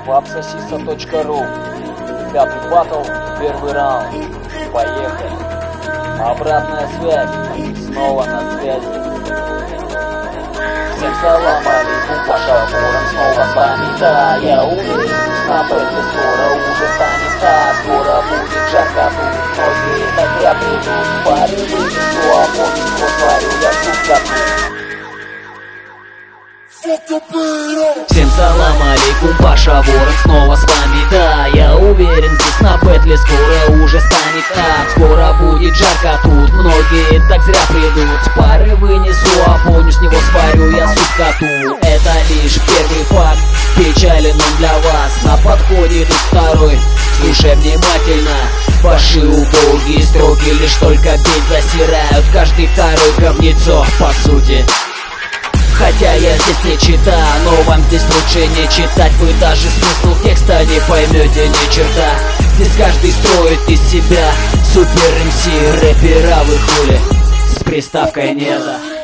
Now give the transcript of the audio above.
Вапсосиса.ру. Пятый баттл, первый раунд. Поехали. Обратная связь. Снова на связи. Всем салам алейкум, Паша Буран снова с вами. Да, я уверен, на бэтле скоро уже станет так. Скоро будет жарко, будет многие так я приду. Парень вынесу, а помню, вот твою я сука. Всем салам алейкум, Паша Ворон снова с вами. Да, я уверен, здесь на бэтле скоро уже станет так. Скоро будет жарко, тут многие так зря придут. С пары вынесу, а помню, с него сварю я суп коту. Это лишь первый факт, печален он для вас. На подходе тут второй, слушай внимательно. Ваши убогие строки лишь только бить засирают. Каждый второй говнецо, по сути. Хотя я здесь не читаю, но вам здесь лучше не читать. Вы даже смысл текста не поймете ни черта. Здесь каждый строит из себя супер МС, рэпера вы хули с приставкой «неда».